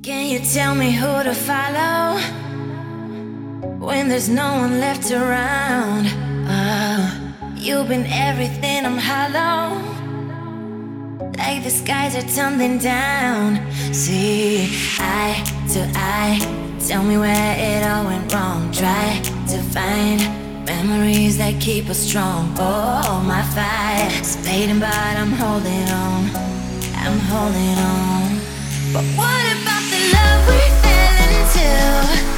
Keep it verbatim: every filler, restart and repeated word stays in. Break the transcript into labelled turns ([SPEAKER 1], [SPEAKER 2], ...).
[SPEAKER 1] Can you tell me who to follow when there's no one left around? Oh, you've been everything, I'm hollow, like the skies are tumbling down. See, eye to eye, tell me where it all went wrong. Try to find memories that keep us strong. Oh, my fire's fading, but I'm holding on, I'm holding on. But what about the love we fell into?